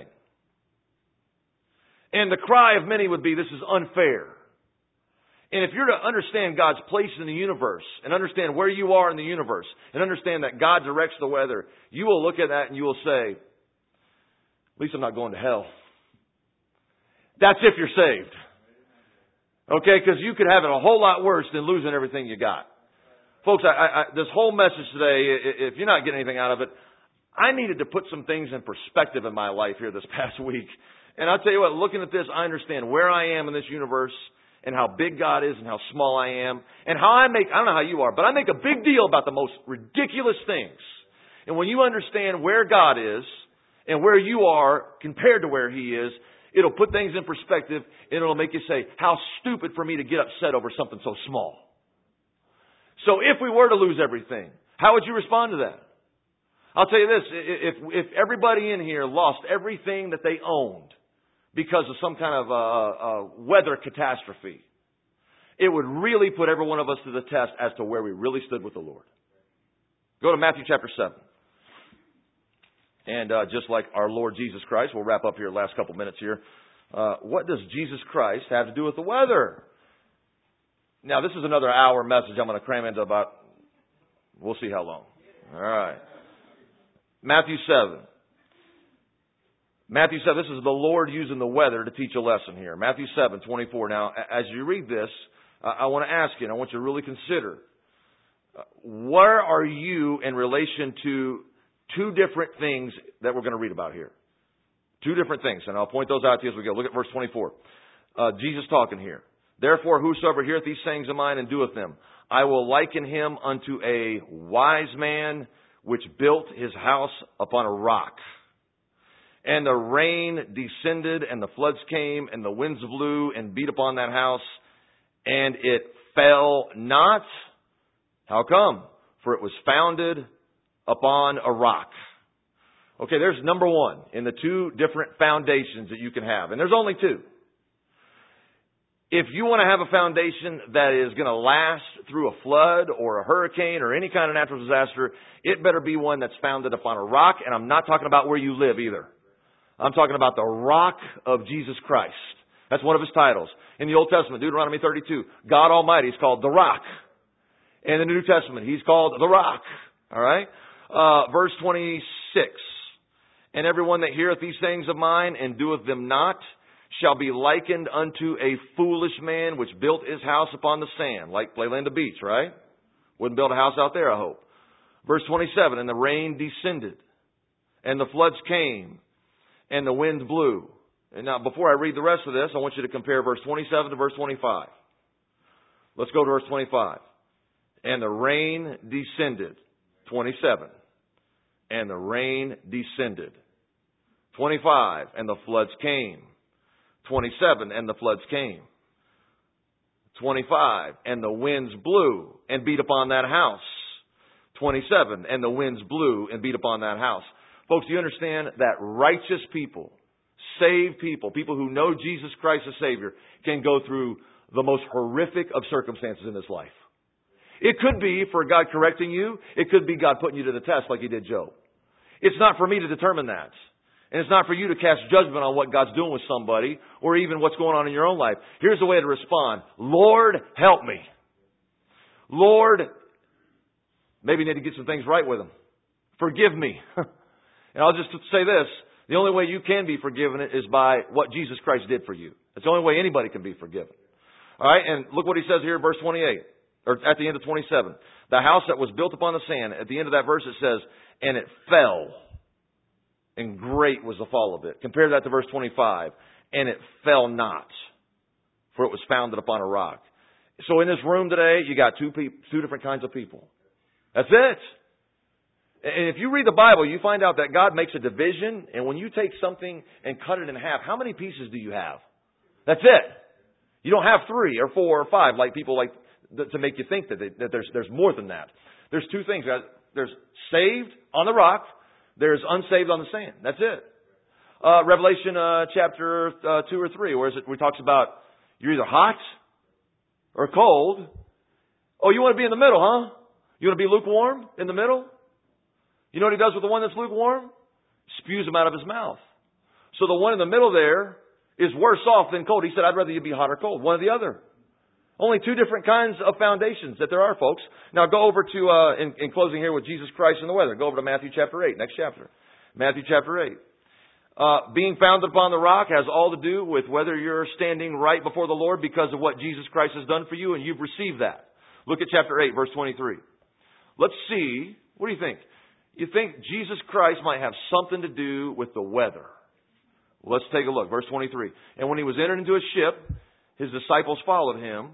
And the cry of many would be, this is unfair. And if you're to understand God's place in the universe and understand where you are in the universe and understand that God directs the weather, you will look at that and you will say, at least I'm not going to hell. That's if you're saved. Okay, because you could have it a whole lot worse than losing everything you got. Folks, I, I, this whole message today, if you're not getting anything out of it, I needed to put some things in perspective in my life here this past week. And I'll tell you what, looking at this, I understand where I am in this universe and how big God is and how small I am and how I make, I don't know how you are, but I make a big deal about the most ridiculous things. And when you understand where God is and where you are compared to where He is, it'll put things in perspective and it'll make you say, how stupid for me to get upset over something so small. So if we were to lose everything, how would you respond to that? I'll tell you this, if, if everybody in here lost everything that they owned because of some kind of uh, uh, weather catastrophe, it would really put every one of us to the test as to where we really stood with the Lord. Go to Matthew chapter seven. And uh, just like our Lord Jesus Christ, we'll wrap up here last couple minutes here. Uh, what does Jesus Christ have to do with the weather? Now, this is another hour message I'm going to cram into about, we'll see how long. All right. Matthew seven. Matthew seven, this is the Lord using the weather to teach a lesson here. Matthew seven, twenty-four. Now, as you read this, uh, I want to ask you, and I want you to really consider, uh, where are you in relation to two different things that we're going to read about here? Two different things, and I'll point those out to you as we go. Look at verse twenty-four. Uh, Jesus talking here. Therefore, whosoever heareth these sayings of mine and doeth them, I will liken him unto a wise man which built his house upon a rock. And the rain descended, and the floods came, and the winds blew and beat upon that house, and it fell not. How come? For it was founded upon a rock. Okay, there's number one in the two different foundations that you can have. And there's only two. If you want to have a foundation that is going to last through a flood or a hurricane or any kind of natural disaster, it better be one that's founded upon a rock. And I'm not talking about where you live either. I'm talking about the rock of Jesus Christ. That's one of his titles. In the Old Testament, Deuteronomy thirty-two, God Almighty is called the rock. In the New Testament, he's called the rock. All right? Uh, verse twenty-six. And everyone that heareth these things of mine and doeth them not shall be likened unto a foolish man which built his house upon the sand. Like Playlanda Beach, right? Wouldn't build a house out there, I hope. Verse twenty-seven. And the rain descended, and the floods came, and the winds blew. And now, before I read the rest of this, I want you to compare verse twenty-seven to verse twenty-five. Let's go to verse twenty-five. And the rain descended. twenty-seven. And the rain descended. twenty-five. And the floods came. twenty-seven. And the floods came. twenty-five. And the winds blew and beat upon that house. twenty-seven. And the winds blew and beat upon that house. Folks, do you understand that righteous people, saved people, people who know Jesus Christ as Savior, can go through the most horrific of circumstances in this life? It could be for God correcting you. It could be God putting you to the test like he did Job. It's not for me to determine that. And it's not for you to cast judgment on what God's doing with somebody or even what's going on in your own life. Here's the way to respond. Lord, help me. Lord, maybe you need to get some things right with him. Forgive me. And I'll just say this. The only way you can be forgiven is by what Jesus Christ did for you. That's the only way anybody can be forgiven. All right. And look what he says here in verse twenty-eight. Or at the end of twenty-seven. The house that was built upon the sand. At the end of that verse it says, and it fell. And great was the fall of it. Compare that to verse twenty-five. And it fell not. For it was founded upon a rock. So in this room today, you got two people, two different kinds of people. That's it. And if you read the Bible, you find out that God makes a division. And when you take something and cut it in half, how many pieces do you have? That's it. You don't have three or four or five like people like to make you think that, they, that there's, there's more than that. There's two things. There's saved on the rock. There's unsaved on the sand. That's it. Uh, Revelation uh, chapter uh, two or three, where is it? Where it talks about you're either hot or cold. Oh, you want to be in the middle, huh? You want to be lukewarm in the middle? You know what he does with the one that's lukewarm? Spews him out of his mouth. So the one in the middle there is worse off than cold. He said, I'd rather you be hot or cold. One or the other. Only two different kinds of foundations that there are, folks. Now go over to, uh, in, in closing here with Jesus Christ and the weather. Go over to Matthew chapter eight, next chapter. Matthew chapter eight. Uh, being founded upon the rock has all to do with whether you're standing right before the Lord because of what Jesus Christ has done for you and you've received that. Look at chapter eight, verse twenty-three. Let's see. What do you think? You think Jesus Christ might have something to do with the weather? Well, let's take a look. Verse twenty-three. And when he was entered into a ship, his disciples followed him.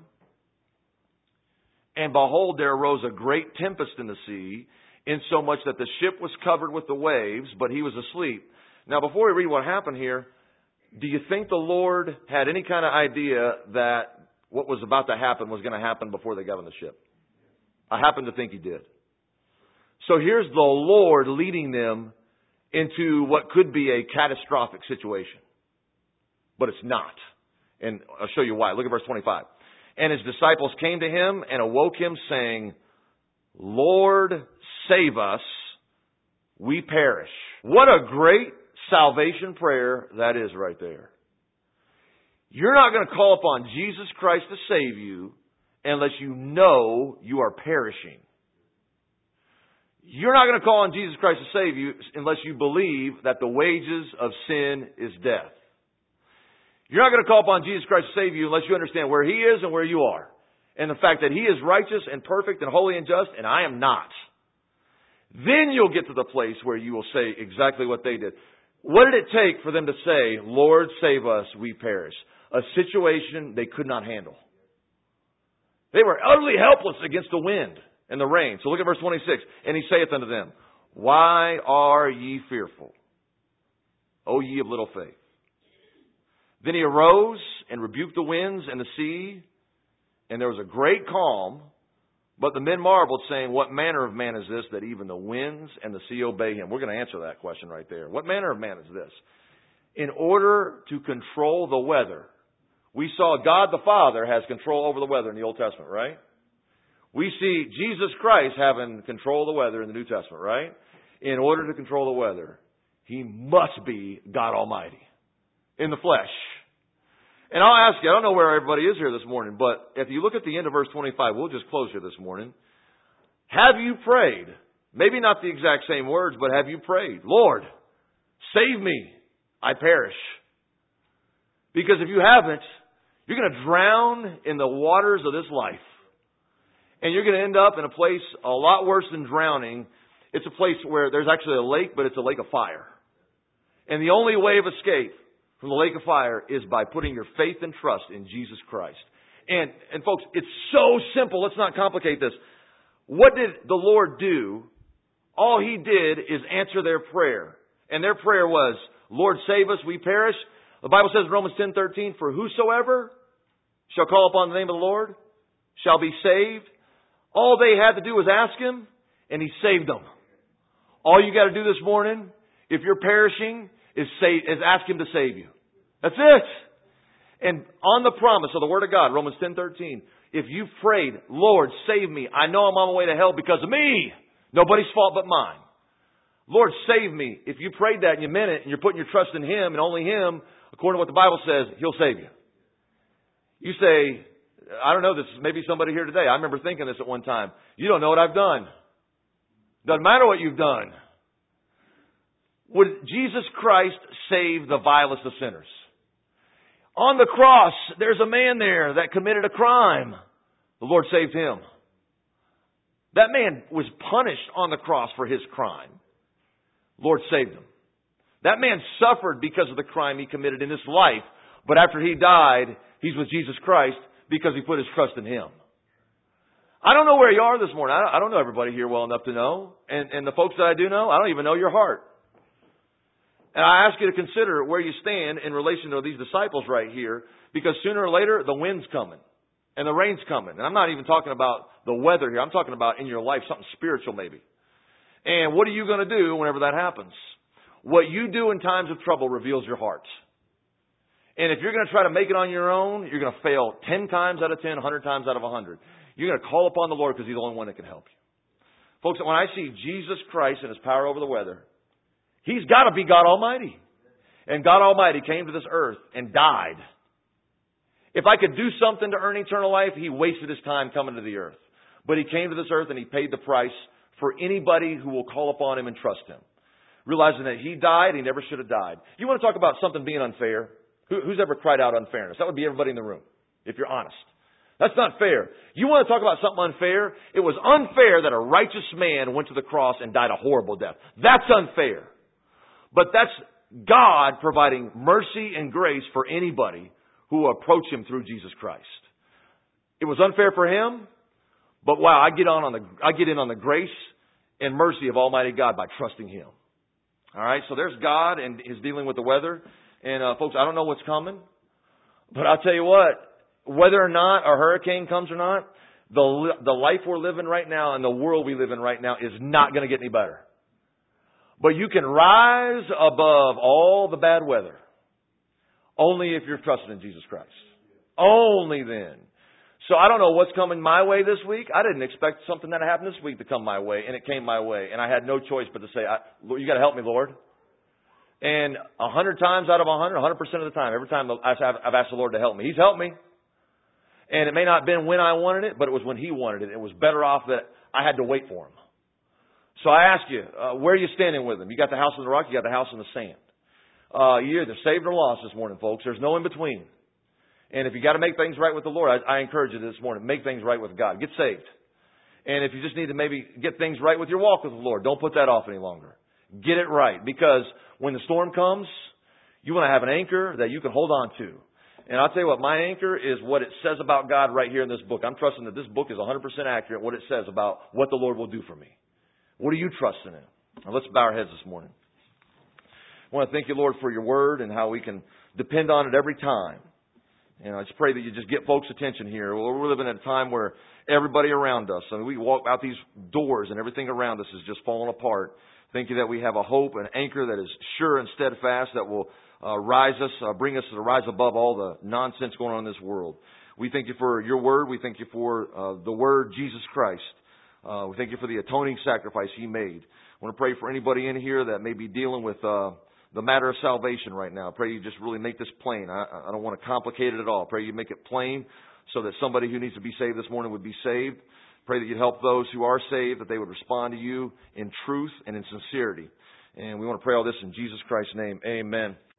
And behold, there arose a great tempest in the sea, insomuch that the ship was covered with the waves, but he was asleep. Now, before we read what happened here, do you think the Lord had any kind of idea that what was about to happen was going to happen before they got on the ship? I happen to think he did. So here's the Lord leading them into what could be a catastrophic situation. But it's not. And I'll show you why. Look at verse twenty-five. And his disciples came to him and awoke him, saying, Lord, save us, we perish. What a great salvation prayer that is right there. You're not going to call upon Jesus Christ to save you unless you know you are perishing. You're not going to call on Jesus Christ to save you unless you believe that the wages of sin is death. You're not going to call upon Jesus Christ to save you unless you understand where He is and where you are. And the fact that He is righteous and perfect and holy and just, and I am not. Then you'll get to the place where you will say exactly what they did. What did it take for them to say, Lord, save us, we perish? A situation they could not handle. They were utterly helpless against the wind and the rain. So look at verse twenty-six. And He saith unto them, Why are ye fearful, O ye of little faith? Then He arose and rebuked the winds and the sea, and there was a great calm. But the men marveled, saying, What manner of man is this, that even the winds and the sea obey Him? We're going to answer that question right there. What manner of man is this? In order to control the weather. We saw God the Father has control over the weather in the Old Testament, right? We see Jesus Christ having control of the weather in the New Testament, right? In order to control the weather, He must be God Almighty in the flesh. And I'll ask you, I don't know where everybody is here this morning, but if you look at the end of verse twenty-five, we'll just close here this morning. Have you prayed? Maybe not the exact same words, but have you prayed? Lord, save me, I perish. Because if you haven't, you're going to drown in the waters of this life. And you're going to end up in a place a lot worse than drowning. It's a place where there's actually a lake, but it's a lake of fire. And the only way of escape from the lake of fire is by putting your faith and trust in Jesus Christ. And, and folks, it's so simple. Let's not complicate this. What did the Lord do? All He did is answer their prayer. And their prayer was, Lord, save us, we perish. The Bible says in Romans ten thirteen, For whosoever shall call upon the name of the Lord shall be saved. All they had to do was ask Him, and He saved them. All you got to do this morning, if you're perishing, is say, is ask Him to save you. That's it. And on the promise of the Word of God, Romans ten thirteen, if you've prayed, Lord, save me. I know I'm on my way to hell because of me. Nobody's fault but mine. Lord, save me. If you prayed that and you meant it and you're putting your trust in Him and only Him, according to what the Bible says, He'll save you. You say, I don't know, this is maybe somebody here today. I remember thinking this at one time. You don't know what I've done. Doesn't matter what you've done. Would Jesus Christ save the vilest of sinners? On the cross, there's a man there that committed a crime. The Lord saved him. That man was punished on the cross for his crime. The Lord saved him. That man suffered because of the crime he committed in his life. But after he died, he's with Jesus Christ because he put his trust in Him. I don't know where you are this morning. I don't know everybody here well enough to know. And, and the folks that I do know, I don't even know your heart. And I ask you to consider where you stand in relation to these disciples right here, because sooner or later, the wind's coming and the rain's coming. And I'm not even talking about the weather here. I'm talking about in your life, something spiritual maybe. And what are you going to do whenever that happens? What you do in times of trouble reveals your heart. And if you're going to try to make it on your own, you're going to fail ten times out of ten, a hundred times out of a hundred. You're going to call upon the Lord because He's the only one that can help you. Folks, when I see Jesus Christ and His power over the weather, He's got to be God Almighty. And God Almighty came to this earth and died. If I could do something to earn eternal life, He wasted His time coming to the earth. But He came to this earth and He paid the price for anybody who will call upon Him and trust Him. Realizing that He died, He never should have died. You want to talk about something being unfair? Who, who's ever cried out unfairness? That would be everybody in the room, if you're honest. That's not fair. You want to talk about something unfair? It was unfair that a righteous man went to the cross and died a horrible death. That's unfair. But that's God providing mercy and grace for anybody who will approach Him through Jesus Christ. It was unfair for Him, but wow, I get on, on the I get in on the grace and mercy of Almighty God by trusting Him. All right, so there's God and His dealing with the weather. And uh, folks, I don't know what's coming, but I'll tell you what, whether or not a hurricane comes or not, the the life we're living right now and the world we live in right now is not going to get any better. But you can rise above all the bad weather only if you're trusting in Jesus Christ. Only then. So I don't know what's coming my way this week. I didn't expect something that happened this week to come my way, and it came my way. And I had no choice but to say, I, Lord, you got to help me, Lord. And a hundred times out of a hundred, a hundred percent of the time, every time I've asked the Lord to help me, He's helped me. And it may not have been when I wanted it, but it was when He wanted it. It was better off that I had to wait for Him. So I ask you, uh, where are you standing with Him? You got the house in the rock, you got the house in the sand. Uh, you're either saved or lost this morning, folks. There's no in between. And if you got to make things right with the Lord, I, I encourage you this morning, make things right with God. Get saved. And if you just need to maybe get things right with your walk with the Lord, don't put that off any longer. Get it right. Because when the storm comes, you want to have an anchor that you can hold on to. And I'll tell you what, my anchor is what it says about God right here in this book. I'm trusting that this book is one hundred percent accurate, what it says about what the Lord will do for me. What are you trusting in? Now let's bow our heads this morning. I want to thank you, Lord, for your word and how we can depend on it every time. And I just pray that you just get folks' attention here. Well, we're living in a time where everybody around us, I mean, we walk out these doors and everything around us is just falling apart. Thank you that we have a hope, an anchor that is sure and steadfast that will uh, rise us, uh, bring us to rise above all the nonsense going on in this world. We thank you for your word. We thank you for uh, the word, Jesus Christ. Uh, we thank you for the atoning sacrifice He made. I want to pray for anybody in here that may be dealing with uh, the matter of salvation right now. I pray you just really make this plain. I, I don't want to complicate it at all. I pray you make it plain so that somebody who needs to be saved this morning would be saved. Pray that you'd help those who are saved, that they would respond to you in truth and in sincerity. And we want to pray all this in Jesus Christ's name. Amen.